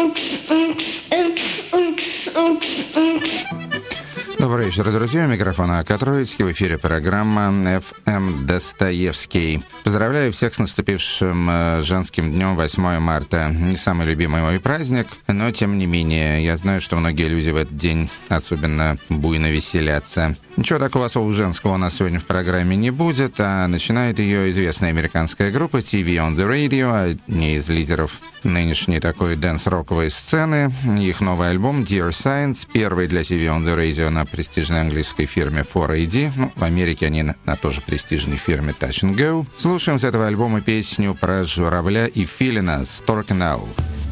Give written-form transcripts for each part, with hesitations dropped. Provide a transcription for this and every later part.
Добрый вечер, друзья. Микрофон Акатроицкий. В эфире программа FM Достоевский. Поздравляю всех с наступившим женским днем 8 марта. Не самый любимый мой праздник, но тем не менее, я знаю, что многие люди в этот день особенно буйно веселятся. Ничего такого особо женского у нас сегодня в программе не будет, а начинает ее известная американская группа TV on the Radio, одни из лидеров нынешней такой дэнс-роковой сцены. Их новый альбом Dear Science, первый для TV on the Radio на престижной английской фирме 4AD. Ну, в Америке они на тоже престижной фирме Touch and Go. Слушаем с этого альбома песню про журавля и филина Stork and Owl.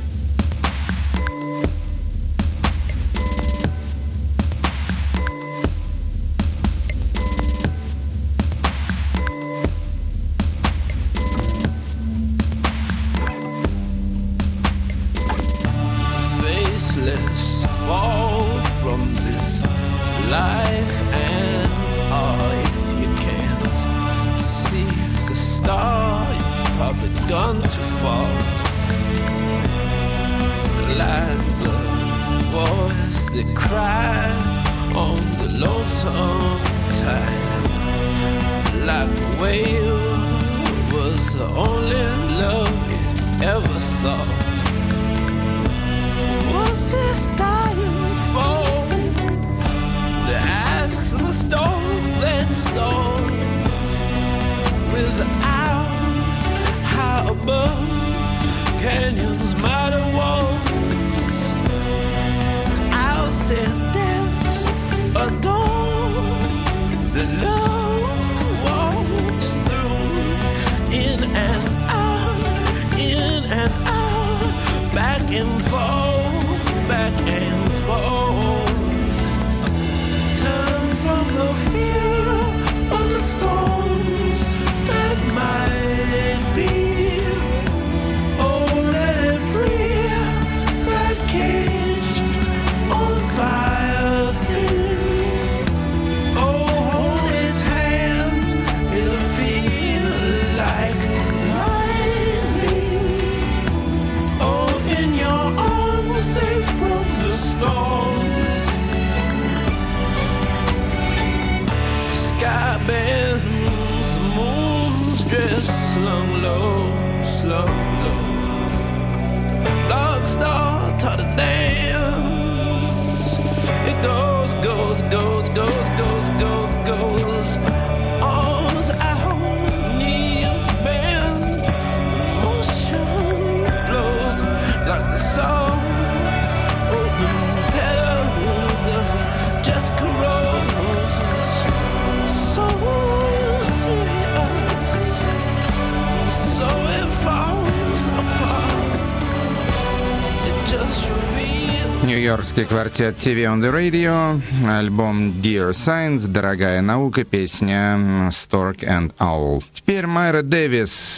Нью-Йоркский квартет TV on the Radio, альбом Dear Science, дорогая наука, песня Stork and Owl. Теперь Майра Дэвис,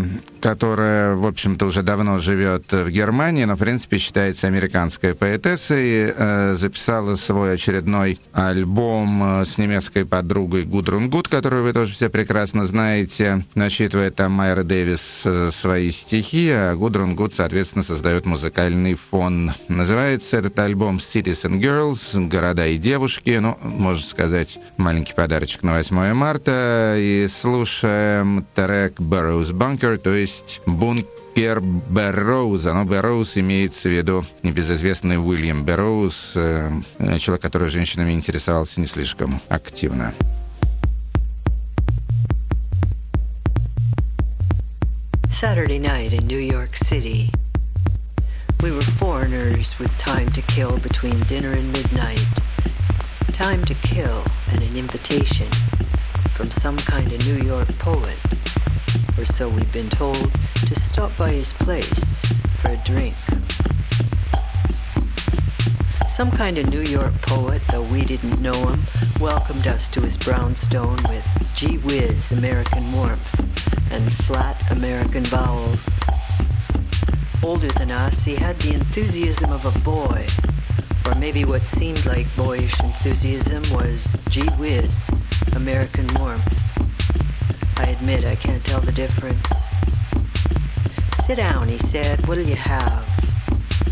которая, в общем-то, уже давно живет в Германии, но, в принципе, считается американской поэтессой, записала свой очередной альбом с немецкой подругой Гудрун Гуд, которую вы тоже все прекрасно знаете. Начитывает там Майра Дэвис свои стихи, а Гудрун Гуд, соответственно, создает музыкальный фон. Называется этот альбом Cities and Girls, города и девушки. Ну, можно сказать, маленький подарочек на 8 марта. И слушаем трек Burroughs Bunker, то есть бункер Берроуза. Но Берроуз имеется в виду небезызвестный Уильям Берроуз, человек, который женщинами интересовался не слишком активно. Saturday night in New York City. We were foreigners with time to kill between dinner and midnight. Time to kill and an invitation from some kind of New York poet, or so we've been told, to stop by his place for a drink. Some kind of New York poet, though we didn't know him, welcomed us to his brownstone with gee whiz American warmth and flat American vowels. Older than us, he had the enthusiasm of a boy, or maybe what seemed like boyish enthusiasm was gee whiz American warmth. I admit I can't tell the difference. Sit down, he said. What'll you have?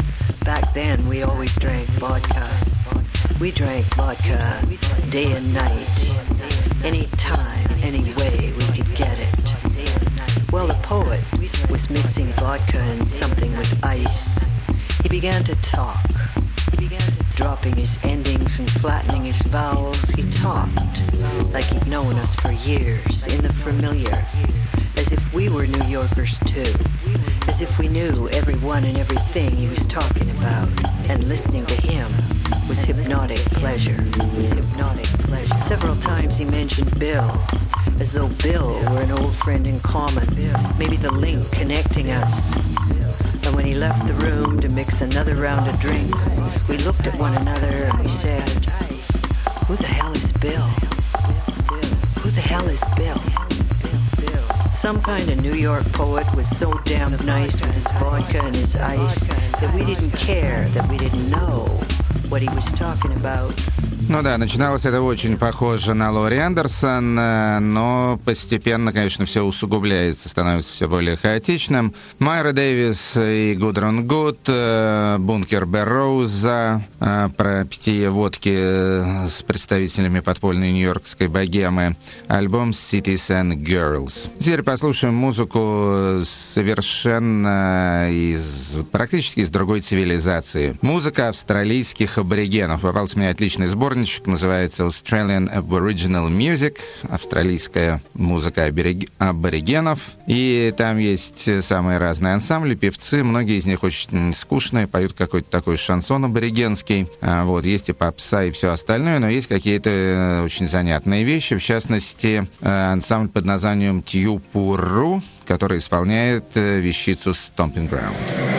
back then we always drank vodka. We drank vodka day and night, anytime, any way we could get it. Well, the poet was mixing vodka and something with ice. He began to talk. Dropping his endings and flattening his vowels, he talked like he'd known us for years, in the familiar, as if we were New Yorkers too, as if we knew everyone and everything he was talking about, and listening to him was hypnotic pleasure. Several times he mentioned Bill, as though Bill were an old friend in common, maybe the link connecting us. And when he left the room to mix another round of drinks, we looked at one another and we said, "Who the hell is Bill? Who the hell is Bill?" Some kind of New York poet was so damn nice with his vodka and his ice that we didn't care, that we didn't know what he was talking about. Ну да, начиналось это очень похоже на Лори Андерсон, но постепенно, конечно, все усугубляется, становится все более хаотичным. Майра Дэвис и Гудрон Гуд, Бункер Берроуза, про питье водки с представителями подпольной нью-йоркской богемы, альбом Cities and Girls. Теперь послушаем музыку совершенно практически из другой цивилизации. Музыка австралийских аборигенов. Попался мне отличный сборничек, называется Australian Aboriginal Music, австралийская музыка аборигенов. И там есть самые разные ансамбли, певцы, многие из них очень скучные, поют какой-то такой шансон аборигенский. Вот, есть и попса, и все остальное, но есть какие-то очень занятные вещи, в частности, ансамбль под названием Тьюпуру, который исполняет вещицу Stomping Ground.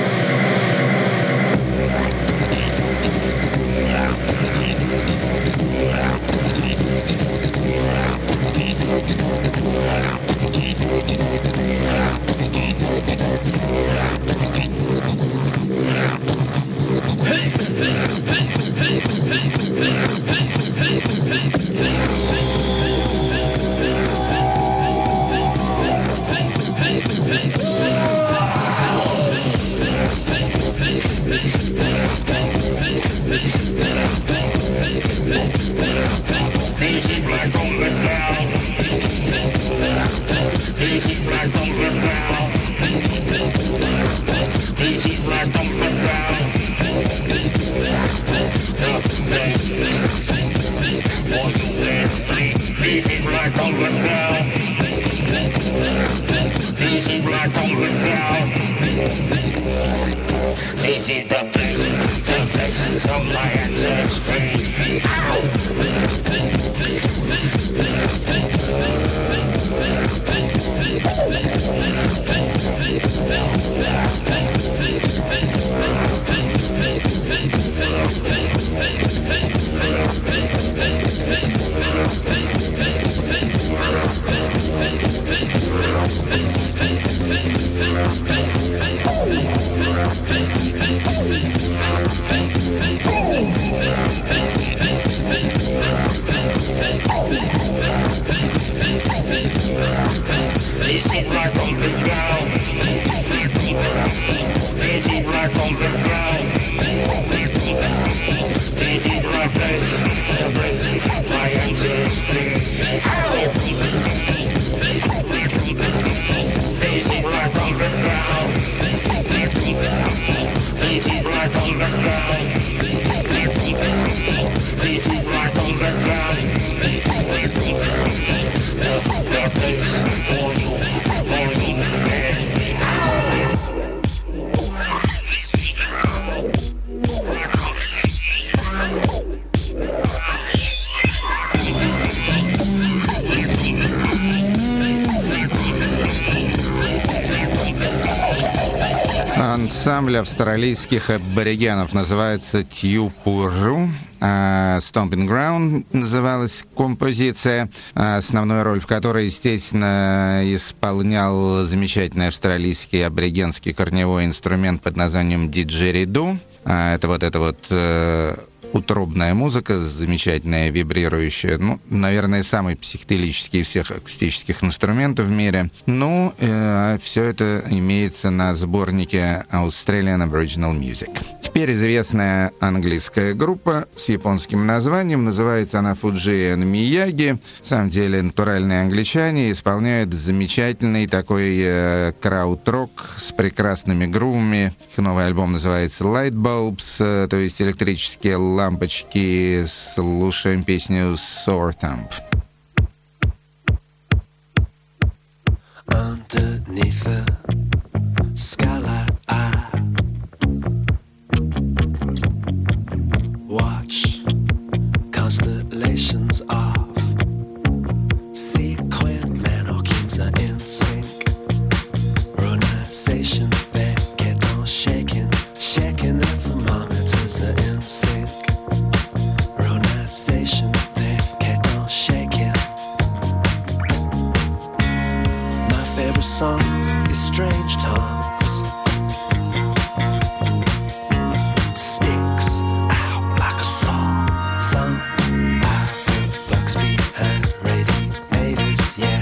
Ансамбль австралийских аборигенов называется Тьюпуру. Stomping Ground называлась композиция, основную роль в которой, естественно, исполнял замечательный австралийский аборигенский корневой инструмент под названием диджериду. Это утробная музыка, замечательная, вибрирующая. Ну, наверное, самый психоделический из всех акустических инструментов в мире. Ну, все это имеется на сборнике Australian Aboriginal Music. Теперь известная английская группа с японским названием. Называется она Fuji and Miyagi. На самом деле натуральные англичане исполняют замечательный такой крауд-рок с прекрасными грувами. Их новый альбом называется Light Bulbs, то есть электрические лампочки. Слушаем песню Sore Thumb. Underneath the skylight, I watch constellations off. Sequin mannequins are in sync. Ronization, they get on shaking. Shaking the thermometers are in sync. Ronization, they get on shaking. My favorite song is Strange Times. Sticks out like a saw. Thumb out the box behind radiators, yeah.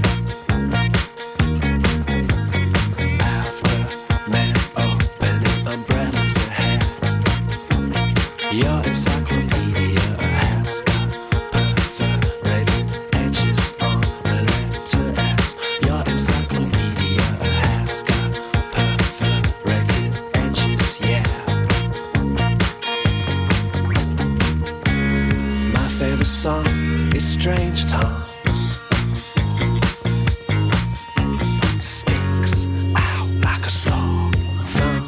After men opening umbrellas ahead, your encyclopedia has got perforated edges on the letter S. Your encyclopedia has got perforated edges, yeah. My favorite song is Strange Times. Sticks out like a saw. Thumb.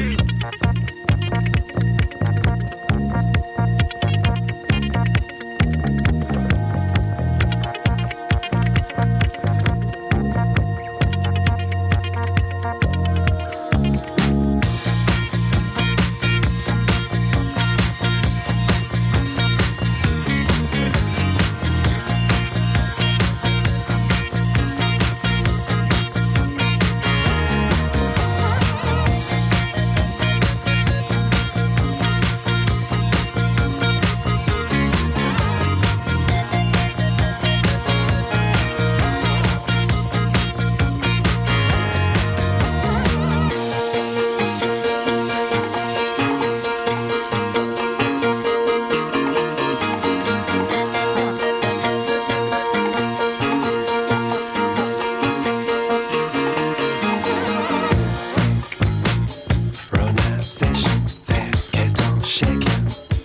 Ronization, they get on shaking.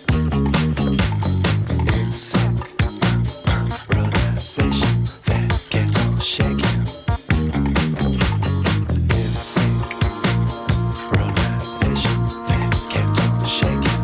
In sync. Ronization, they get on shaking. In sync. Ronization, they get on shaking.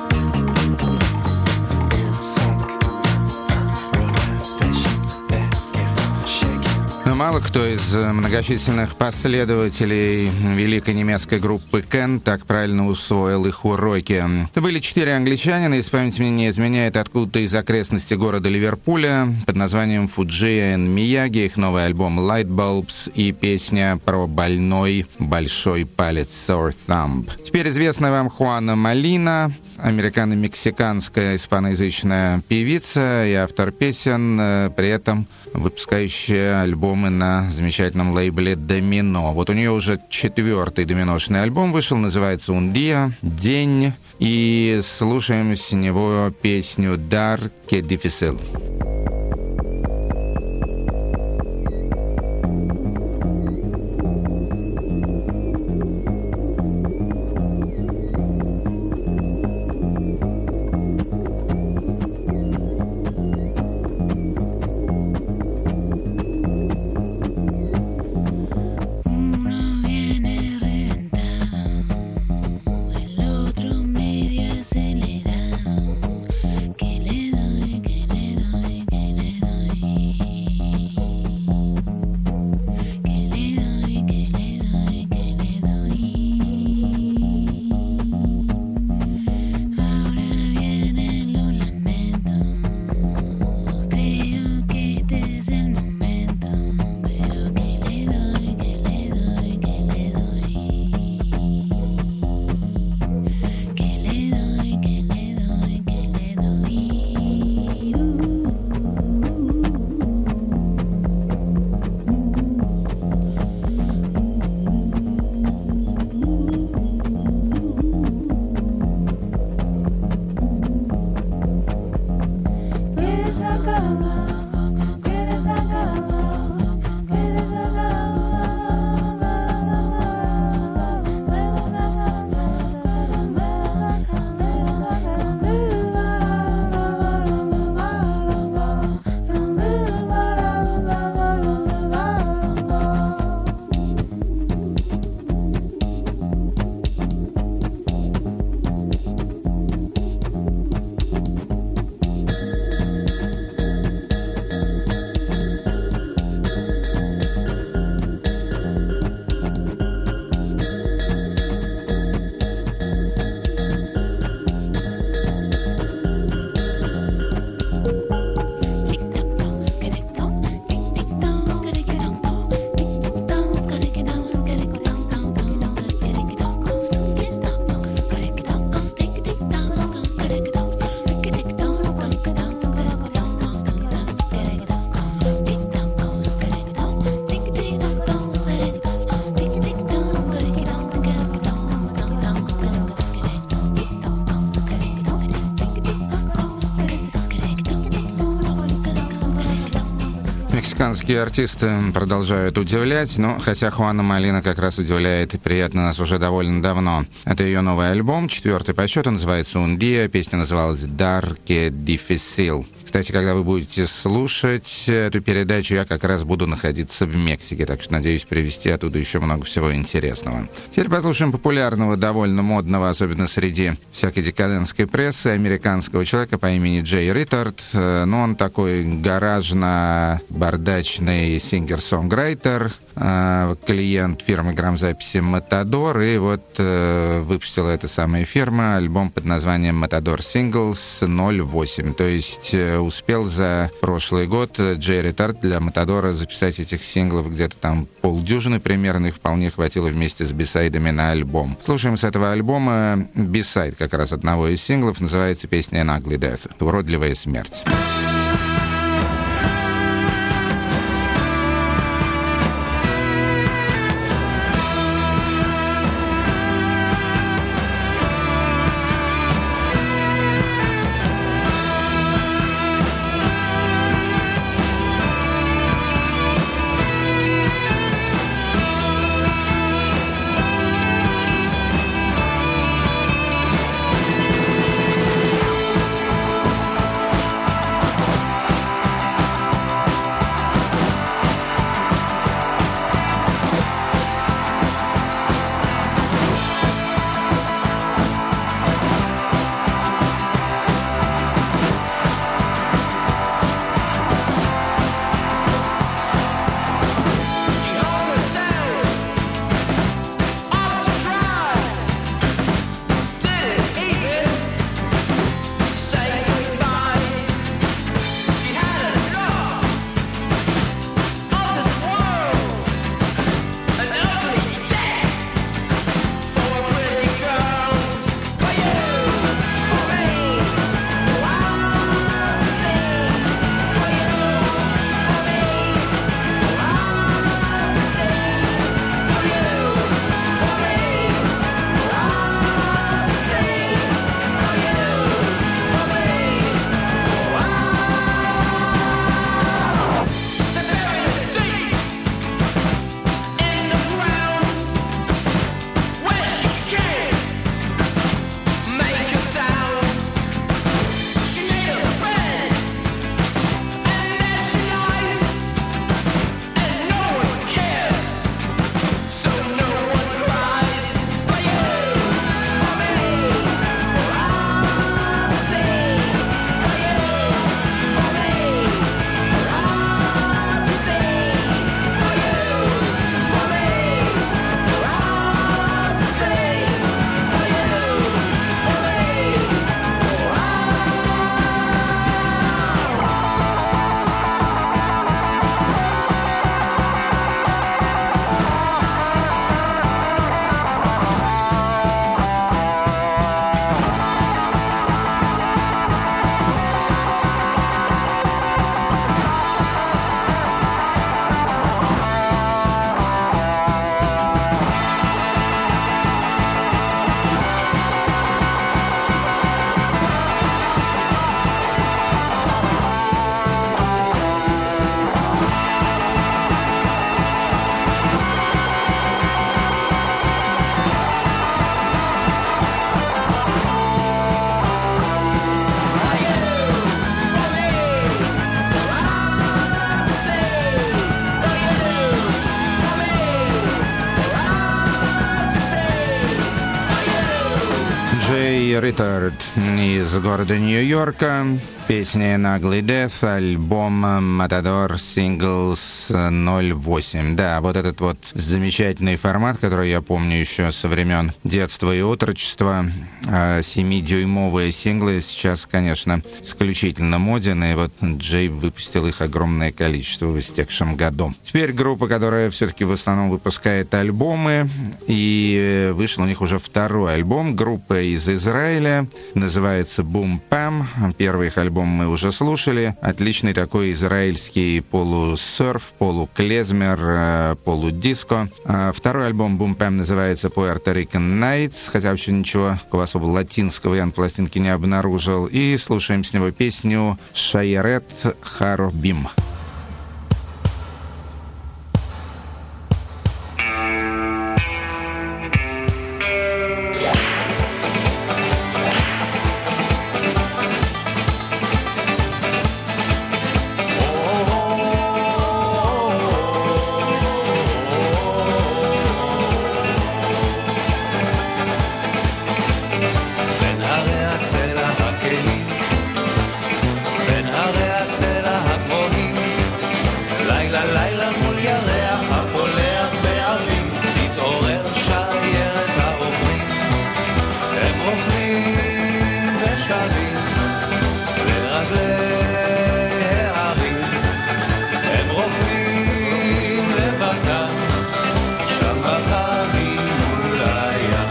In sync. Ronization, they get on shaking. Но мало кто из многочисленных последователей великой немецкой группы Кен так правильно усвоил их уроки. Это были 4 англичанина, если память мне не изменяет, откуда-то из окрестностей города Ливерпуля под названием Fuji and Miyagi, их новый альбом Light Bulbs и песня про больной большой палец Sore Thumb. Теперь известная вам Хуана Молина, американо-мексиканская испаноязычная певица и автор песен, при этом выпускающая альбомы на замечательном лейбле «Домино». Вот у нее уже 4-й доминошный альбом вышел, называется «Un día», «День», и слушаем с него песню «Dar que difícil». Medio acelerado, que le doy Мексиканские артисты продолжают удивлять, но хотя Хуана Молина как раз удивляет и приятно нас уже довольно давно. Это ее новый альбом, 4-й по счету, называется «Un Día», песня называлась «Dar que Difícil». Кстати, когда вы будете слушать эту передачу, я как раз буду находиться в Мексике, так что надеюсь привезти оттуда еще много всего интересного. Теперь послушаем популярного, довольно модного, особенно среди всякой декадентской прессы, американского человека по имени Джей Ритард. Ну, он такой гаражно-бардачный сингер-сонграйтер, клиент фирмы грамзаписи «Матадор», и вот выпустила эта самая фирма альбом под названием «Матадор Singles 08», то есть успел за прошлый год Джей Ритард для «Матадора» записать этих синглов где-то там полдюжины примерно, и вполне хватило вместе с бисайдами на альбом. Слушаем с этого альбома бисайд как раз одного из синглов, называется песня «An Ugly Death», «Уродливая смерть». Ритард из города Нью-Йорка. Песня «An Ugly Death», альбом «Matador Singles 08». Да, вот этот вот замечательный формат, который я помню еще со времен детства и отрочества. 7-дюймовые синглы сейчас, конечно, исключительно моден, и вот Джей выпустил их огромное количество в истекшем году. Теперь группа, которая все-таки в основном выпускает альбомы, и вышел у них уже второй альбом. Группа из Израиля, называется Boom Pam. Первый их альбом мы уже слушали. Отличный такой израильский полусерф, полуклезмер, полудиско. Второй альбом Boom Pam называется Puerto Rican Nights, хотя вообще ничего такого особо латинского я на пластинке не обнаружил. И слушаем с него песню «Шайерет Харобим». רוכבים ושרים לרגלי הערים, הם רוכבים לבדם שם בפנים מול הים.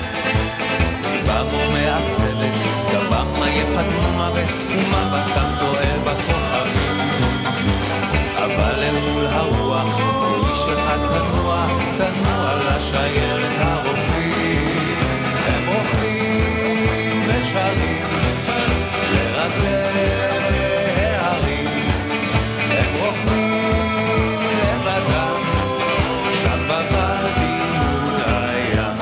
ליבם מעצבת, גבם עייפת מוות, ומבטם טועה בכוכבים, אבל אל מול הרוח איש אחד תנוע, תנוע לשיירת הרוכבים. הם רוכבים ושרים לרגלי הערים, הם רוכבים לבדם שם בוואדים מול הים.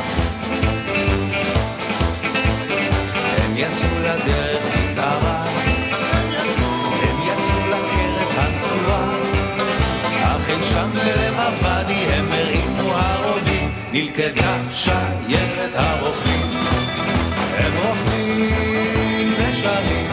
הם יצאו לדרך מסערה, הם יצאו לקרב הנצורה, אך אין שם בלב הוואדי הם הרימו הרובים, נלכדה שיירת הרוכבים. הם רוכבים ושרים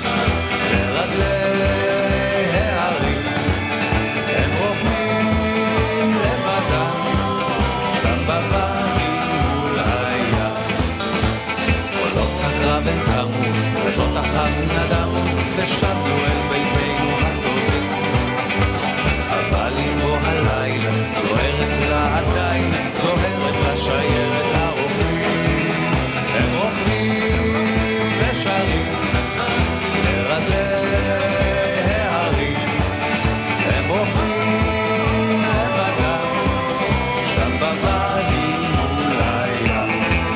לרגלי הערים, הם רוכבים לבדם שם בוואדים מול הים. קולות הקרב הם קמו, ותותחיו נדמו, ושבנו אל ביתנו הטובים. אבל אימו הלילה דוהרת לה עדיין, דוהרת לשיירת הרוכבים. הם רוכבים ושרים לרגלי הערים, הם רוכבים לבדם שם בוואדים מול הים.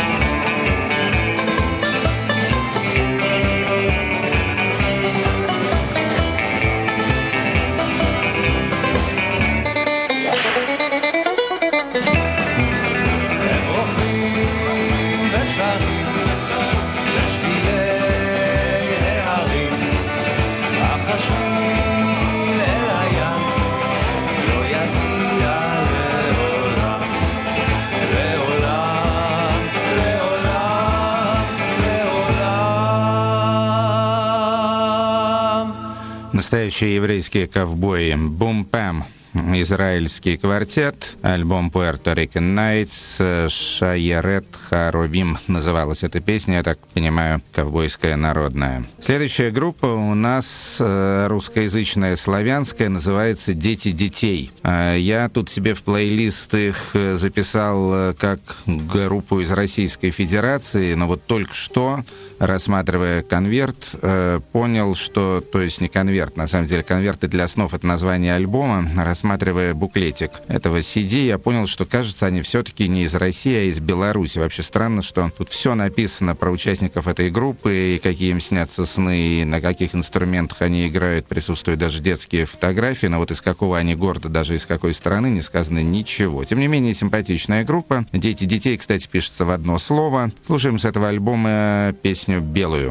Настоящие еврейские ковбои. Бум-пам. Израильский квартет, альбом Puerto Rican Nights, Шайерет Харовим называлась эта песня, я так понимаю, ковбойская народная. Следующая группа у нас русскоязычная, славянская, называется «Дети детей». Я тут себе в плейлист их записал как группу из Российской Федерации, но вот только что, рассматривая конверт, понял, что, то есть не конверт, на самом деле конверты для снов — это название альбома, рассматривая буклетик этого CD, я понял, что, кажется, они все-таки не из России, а из Беларуси. Вообще странно, что тут все написано про участников этой группы, и какие им снятся сны, и на каких инструментах они играют, присутствуют даже детские фотографии, но вот из какого они города, даже из какой страны, не сказано ничего. Тем не менее, симпатичная группа. «Дети детей», кстати, пишется в одно слово. Слушаем с этого альбома песню «Белую».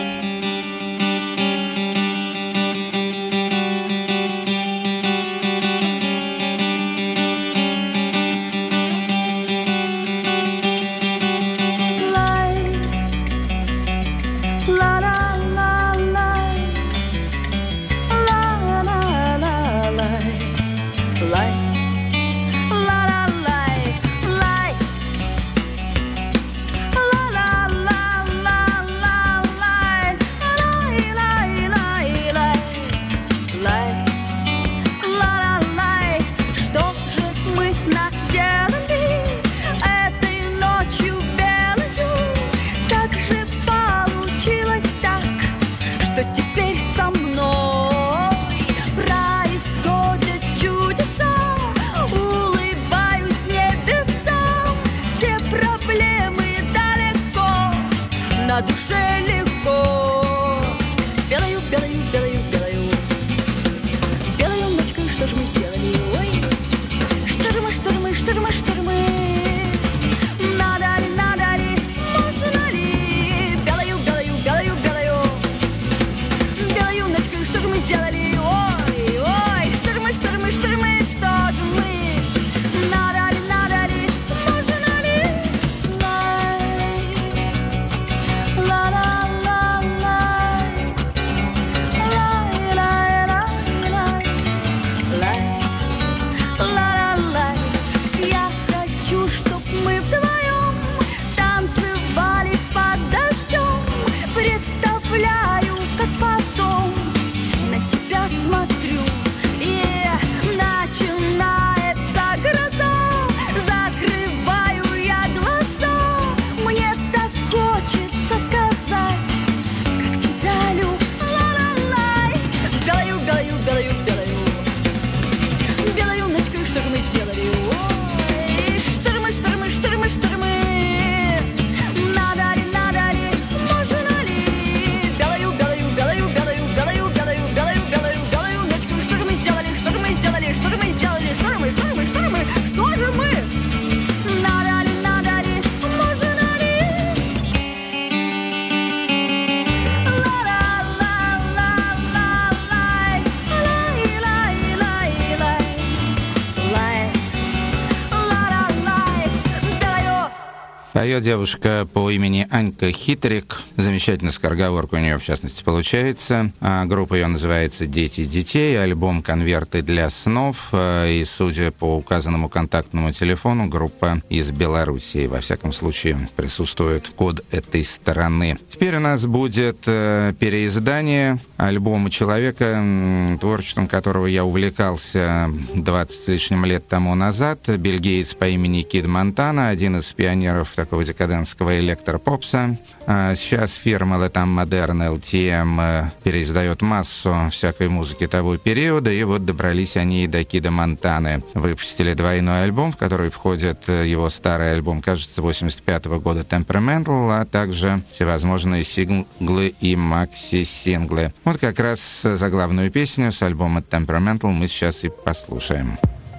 На душе легко. Белою, белою, белою, белою, белою ночкой, что же мы сделали? Ой, что же мы, что же мы, что же мы, что же мы? Надо ли, можно ли? Белою, белою, белою, белою, белою ночкой, что же мы сделали? Ой, ой, что же мы, что же мы, что же мы, что же мы? Надо ли, можно ли? La la Поет девушка по имени Анька Хитрик. Замечательная скороговорка у нее, в частности, получается. Группа ее называется «Дети детей». Альбом «Конверты для снов». И, судя по указанному контактному телефону, группа из Белоруссии. Во всяком случае, присутствует код этой стороны. Теперь у нас будет переиздание альбома человека, творчеством которого я увлекался 20 с лишним лет тому назад. Бельгиец по имени Кид Монтана, один из пионеров такого декадентского электропопса. Сейчас фирма Latam Modern LTM переиздает массу всякой музыки того периода, и вот добрались они и до Кида Монтаны. Выпустили двойной альбом, в который входит его старый альбом, кажется, 85-го года Temperamental, а также всевозможные синглы и макси-синглы. Вот как раз заглавную песню с альбома Temperamental мы сейчас и послушаем.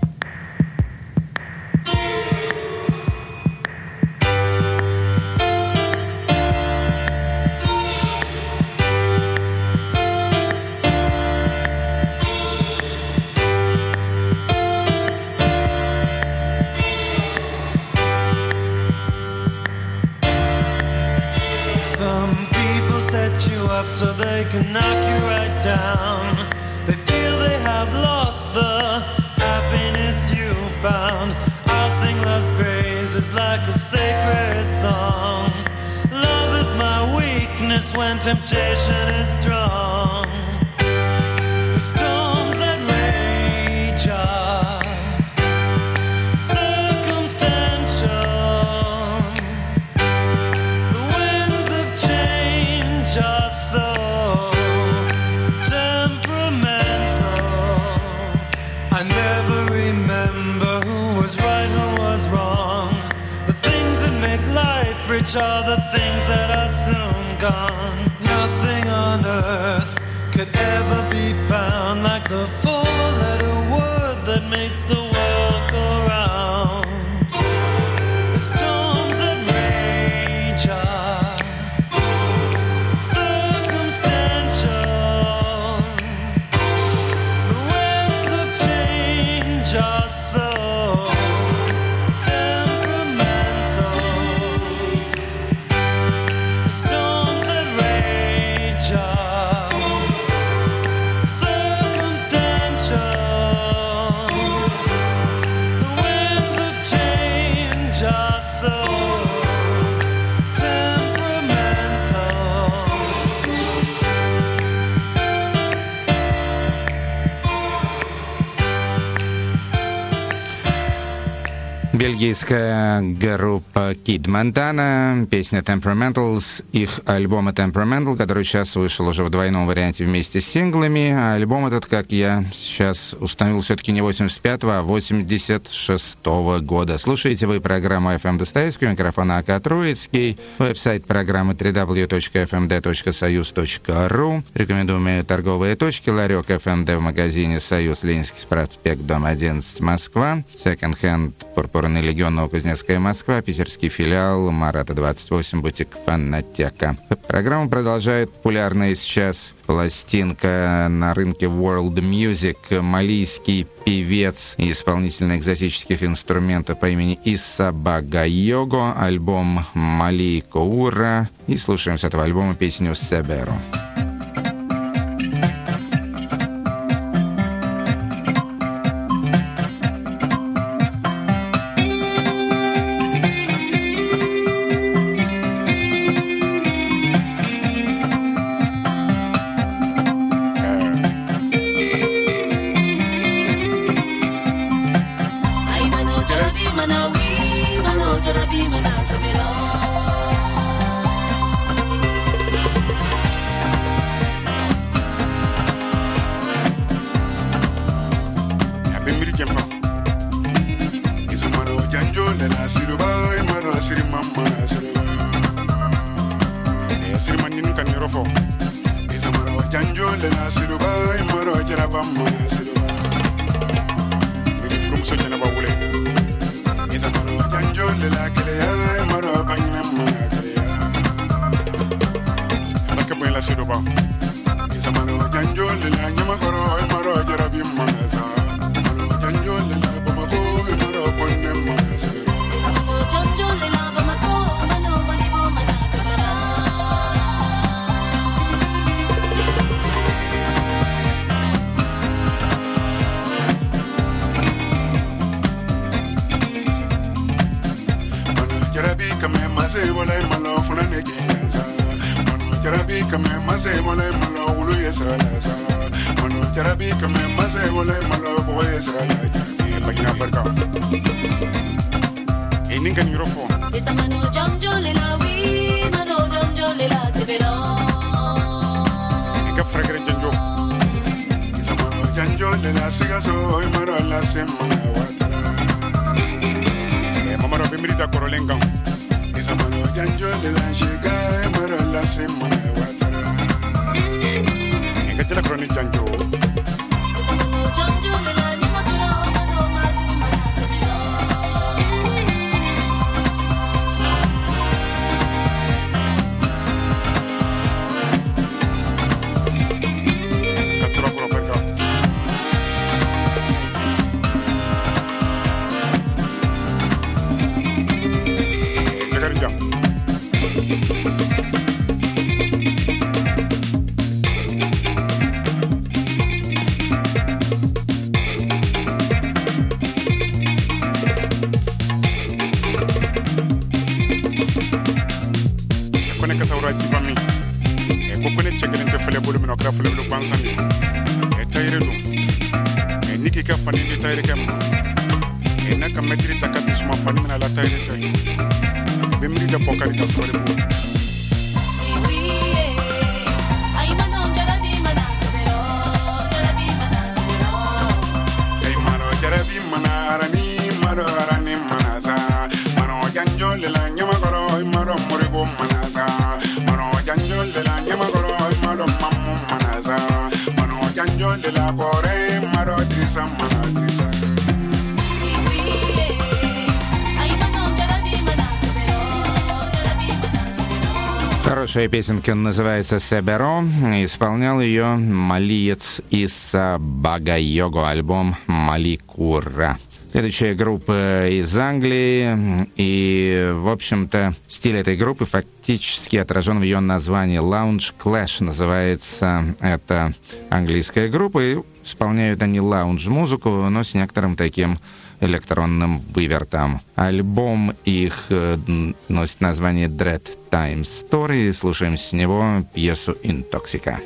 So they can knock you right down. They feel they have lost the happiness you found. I'll sing love's praises like a sacred song. Love is my weakness when temptation is strong. The storms that rage are circumstantial. The winds of change are so temperamental. I never remember who was right, who was wrong. The things that make life rich are the things that are soon gone. Nothing on earth could ever be found like the four-letter word that makes the world go round. The storms that rage are circumstantial. The winds of change are so temperamental. The storms that rage are circumstantial. The winds of change are so temperamental. Бельгийская группа Kid Montana, песня Temperamental с их альбома Temperamental, который сейчас вышел уже в двойном варианте вместе с синглами. А альбом этот, как я сейчас установил, все-таки не 85-го, а 86-го года. Слушаете вы программу FM Достоевский, у микрофона АК Троицкий, веб-сайт программы www.fmd.soyuz.ru. Рекомендуемые торговые точки: ларек FMD в магазине «Союз», Ленинский проспект, дом 11, Москва. Second-hand Пурпурный легион, Новокузнецкая, Москва. Питерский филиал Марата 28, бутик Фонотека. Программу продолжает популярная сейчас пластинка на рынке World Music. Малийский певец и исполнитель на экзотических инструментах по имени Исса Багайого. Альбом Мали Коура. И слушаем с этого альбома песню «Себеру». Janjo le la malo funane kenza mano jarabi kame mase wala malo ulu yesrala sa mano jarabi kame mase wala malo bo yesrala ni bagina barka eninga nyurofo esa mano jonjo lela wi mano jonjo lela sebelo ika fragre jonjo esa mano jonjo lela siga so maro la semma watara mama ro bimri da korolenga esa mano jonjo lela shiga maro la semma watara ika tela kroni jonjo esa mano jonjo lela ni maturo mano matu mana sebelo Хорошая песенка называется «Себеро». Исполнял ее малиец из Бага-Його, альбом «Маликура». Следующая группа из Англии, и, в общем-то, стиль этой группы фактически отражен в ее названии. Lounge Clash называется эта английская группа, и исполняют они лаунж-музыку, но с некоторым таким электронным вывертом. Альбом их носит название Dread Time Story, и слушаем с него пьесу «Интоксика».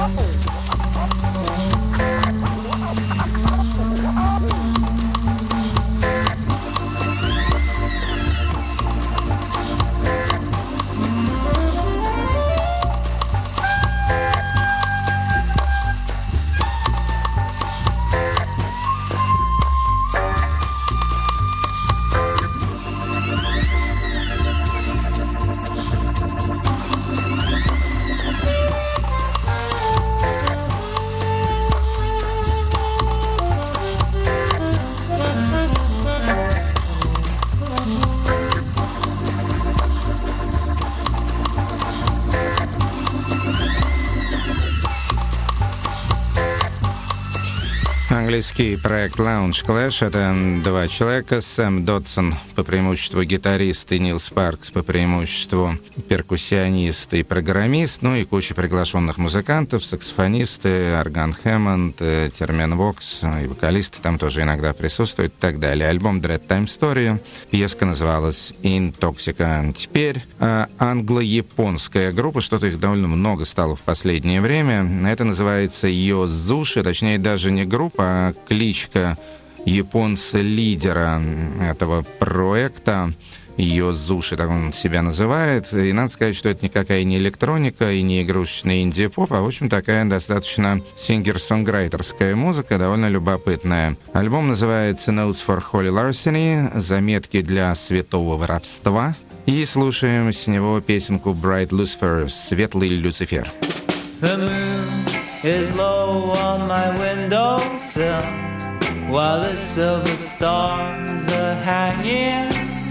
Английский проект Lounge Clash — это два человека: Сэм Додсон, по преимуществу гитарист, и Нил Спаркс, по преимуществу перкуссионист и программист, ну и куча приглашенных музыкантов, саксофонисты, орган Хэммонд, термен Вокс, и вокалисты там тоже иногда присутствуют и так далее. Альбом Dread Time Story, пьеска называлась Intoxica. Теперь англо-японская группа, что-то их довольно много стало в последнее время. Это называется Йозуши, точнее даже не группа, а кличка японца-лидера этого проекта. Йозуши, так он себя называет. И надо сказать, что это никакая не электроника и не игрушечный инди-поп, а, в общем, такая достаточно сингер-сонграйтерская музыка, довольно любопытная. Альбом называется Notes for Holy Larceny, заметки для святого воровства. И слушаем с него песенку Bright Lucifer, Светлый Люцифер. The moon is low on my windowsill, while the silver stars are hanging,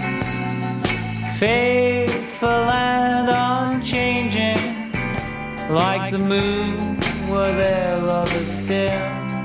faithful and unchanging, like the moon were their lovers still.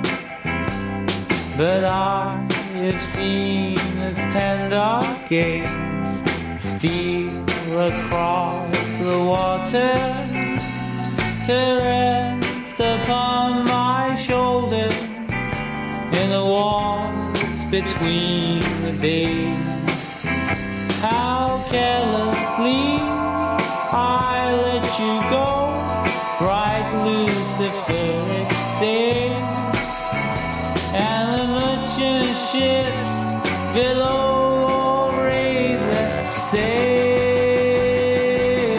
But I have seen its tender gaze steal across the water to rest upon my shoulders in the walls between the days. How carelessly I let you go, bright Lucifer, say, and the merchant ships below raise their sail.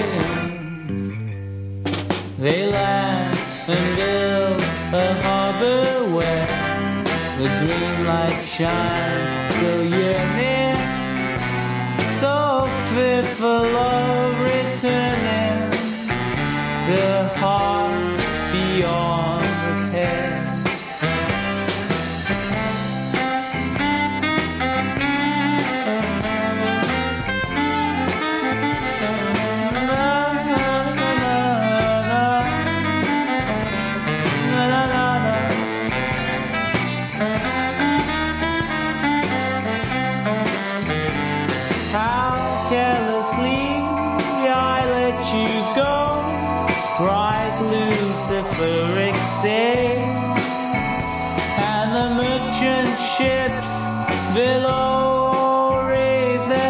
They land and build a harbor where the green light shines so yearning, so fearful of returning to a heart beyond repair. And the merchant ships below raise their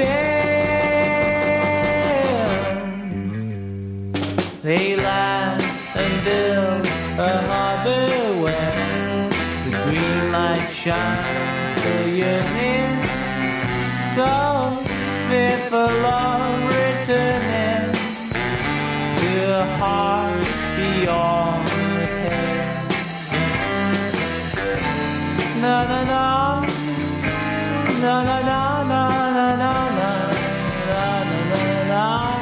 sail. They land and build a harbor where the green light shines so yearning, so fearful of returning to a heart beyond repair. Na na na, na na na na na na na na na.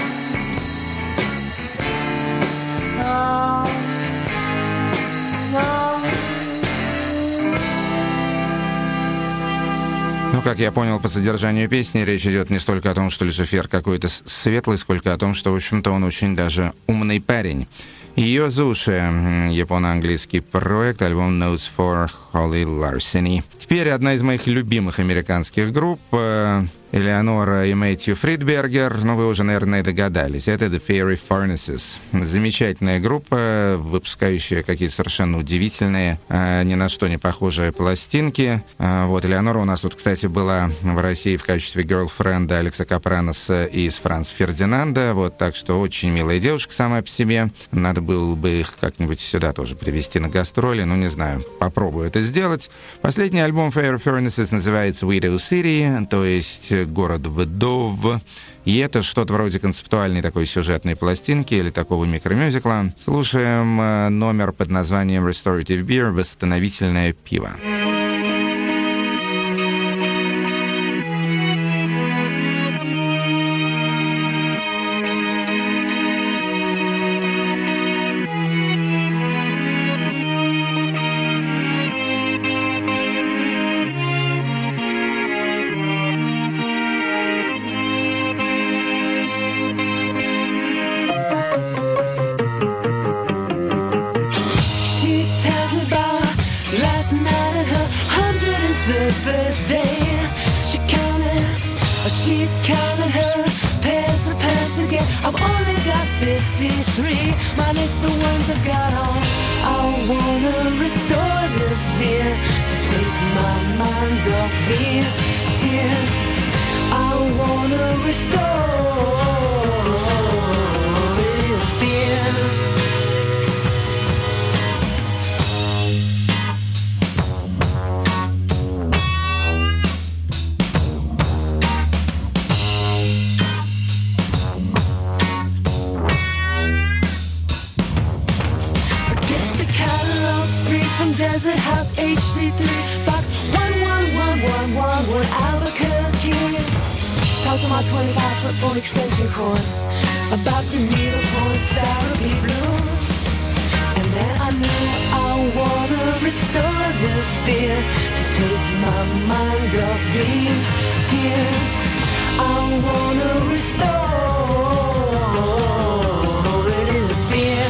Ну, как я понял по содержанию песни, речь идет не столько о том, что Люцифер какой-то светлый, сколько о том, что, в общем-то, он очень даже умный парень. Йозуши, японо-английский проект, альбом Notes for Holly Larceny. Теперь одна из моих любимых американских групп Элеонора и Мэтью Фридбергер, но вы уже, наверное, догадались. Это The Fairy Furnaces. Замечательная группа, выпускающая какие-то совершенно удивительные, ни на что не похожие пластинки. Вот, Элеонора у нас тут, кстати, была в России в качестве герлфренда Алекса Капраноса из Франца Фердинанда. Вот, так что очень милая девушка сама по себе. Надо было бы их как-нибудь сюда тоже привезти на гастроли. Ну, не знаю, попробую это сделать. Последний альбом Fairy Furnaces называется Widow City, то есть город вдов. И это что-то вроде концептуальной такой сюжетной пластинки или такого микромюзикла. Слушаем номер под названием Restorative Beer, восстановительное пиво. Desert House HD3 box 11111 Albuquerque. Talk to my 25-foot phone extension cord about the needlepoint therapy blues. And then I knew I wanna restore the beer to take my mind off these tears. I wanna restore it in beer.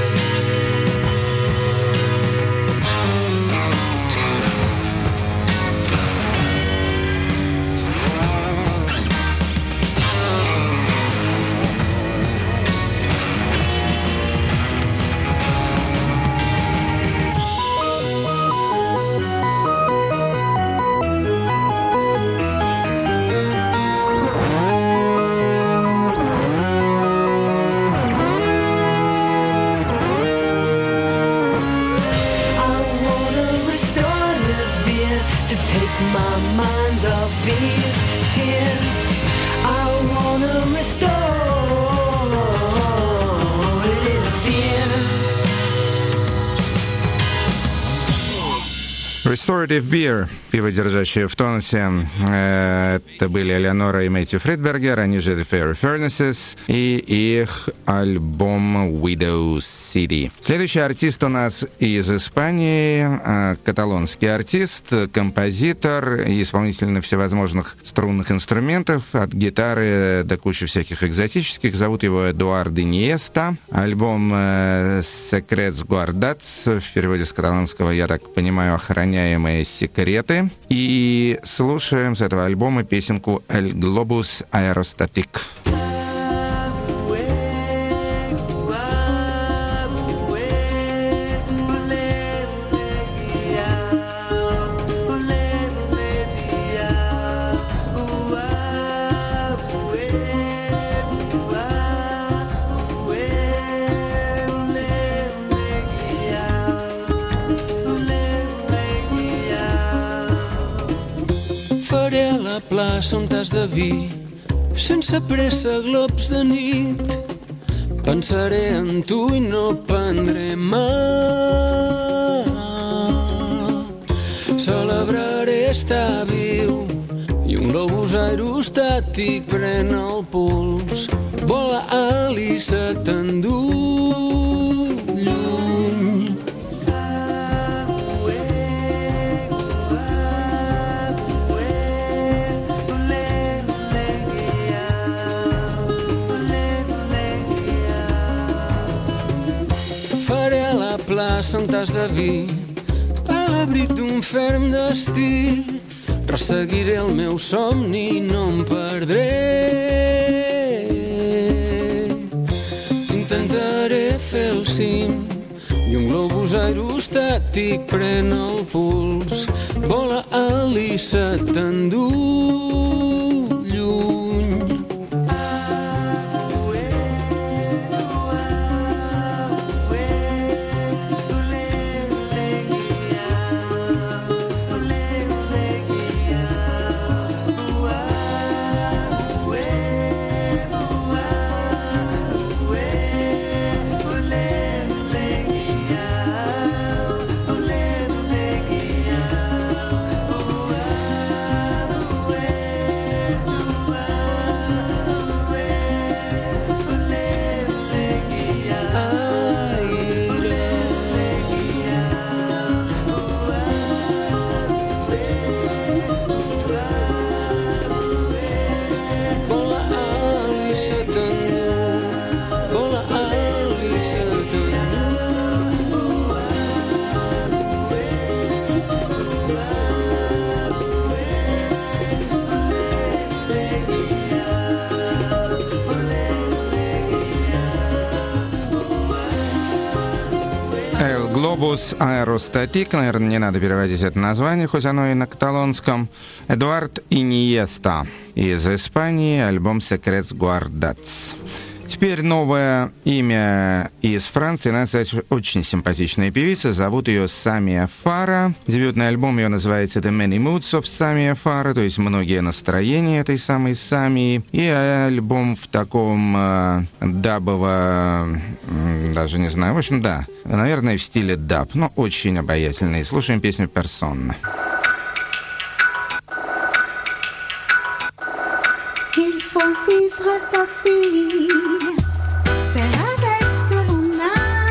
Restorative Beer, пиво, держащее в тонусе. Это были Элеонора и Мэтью Фридбергер, они же The Fairy Furnaces, и их альбом Widow City. Следующий артист у нас из Испании, каталонский артист, композитор и исполнитель на всевозможных струнных инструментов, от гитары до кучи всяких экзотических. Зовут его Эдуард Иньеста. Альбом Secrets Guardats, в переводе с каталанского, я так понимаю, охраняемые секреты. И слушаем с этого альбома песенку «El Globus Aerostatic». Faré a la plaça un tas de vi, sense pressa, globs de nit. Pensaré en tu i no prendré mal. Celebraré estar viu i un globus aerostàtic pren el pols. Vola alt i se t'endú lluny. Faré a la plaça un tas de vi, a la l'abric d'un ferm destí. Resseguiré el meu somni i no em perdré. Intentaré fer el cim i un globus aerostàtic pren el puls. Vola alt i se t'endú lluny. Глобус аэростатик, наверное, не надо переводить это название, хоть оно и на каталонском. Эдуард Иньеста из Испании, альбом «Secrets Guardats». Теперь новое имя из Франции. Она, кстати, очень симпатичная певица. Зовут ее Самия Фара. Дебютный альбом ее называется «The Many Moods of Samia Farah», то есть «Многие настроения» этой самой Самии. И альбом в таком дабово... даже не знаю. В общем, да. Наверное, в стиле даб. Но очень обаятельный. Слушаем песню «Persona». Il faut vivre sa vie, faire avec ce que l'on a,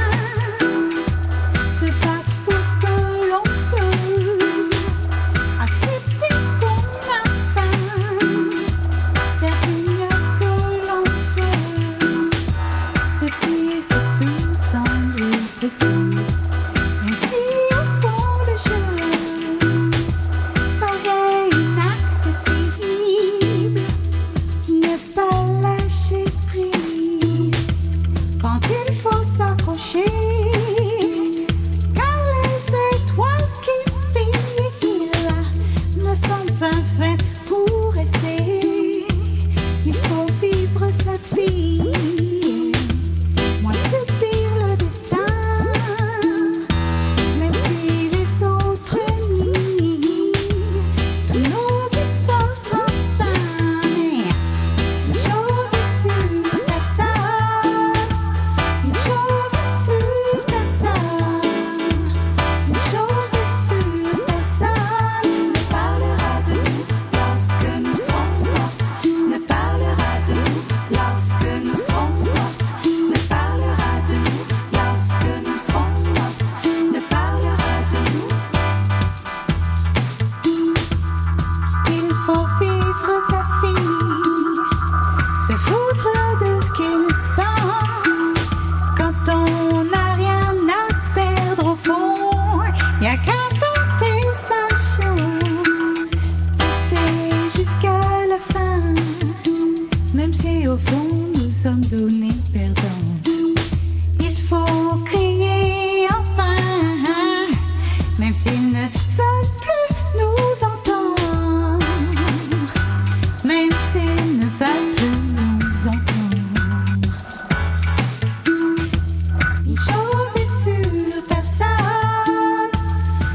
se battre pour ce que l'on peut, accepter ce qu'on n'a pas, faire du mieux que l'on peut, se dire que tout semble possible, même si au fond des choses paraît inaccessible. Ne pas lâcher prise quand il faut s'accrocher, car les étoiles qui filent ne sont pas faites pour rester. Il faut vivre sa vie, moins subir le destin, même si les autres nient tous nos efforts en vain. Une chose est sûre, personne. Une chose est sûre, personne. Une chose est sûre, personne ne parlera de nous lorsque nous serons mortes. Ne parlera de nous lorsque nous serons mortes. Ne parlera de nous lorsque nous serons mortes. Ne parlera de nous. Il faut vivre sa vie, se foutre de ce qu'il pense. Quand on n'a rien à perdre au fond, y a qu'à tenter sa chance, tenter jusqu'à la fin, même si au fond nous sommes donnés perdants. Il faut crier enfin, même s'ils ne veulent plus nous entendre, même s'ils ne veulent plus nous entendre. Une chose est sûre, personne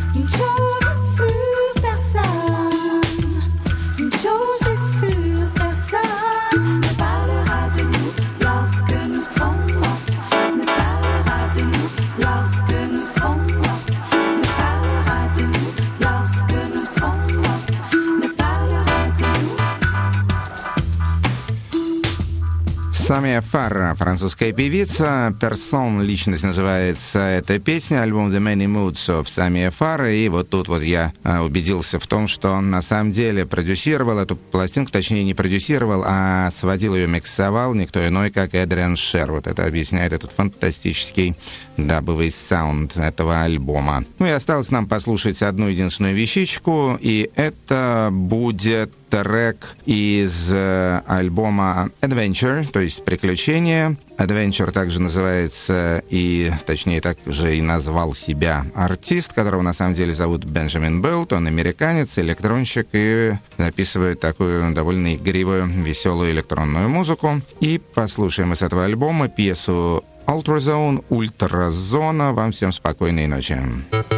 Самия Фарра, французская певица. Персон, личность называется эта песня, альбом The Many Moods of Самия Фарра. И вот тут вот я убедился в том, что он на самом деле продюсировал эту пластинку, точнее не продюсировал, а сводил ее, миксовал никто иной, как Эдриан Шер. Вот это объясняет этот фантастический дабовый саунд этого альбома. Ну и осталось нам послушать одну единственную вещичку, и это будет трек из альбома Adventure, то есть «Приключения». Adventure также называется, и точнее так же и назвал себя артист, которого на самом деле зовут Бенджамин Белт. Он американец, электронщик и записывает такую довольно игривую, веселую электронную музыку. И послушаем из этого альбома пьесу Ultrazone, Ультразона. Вам всем спокойной ночи.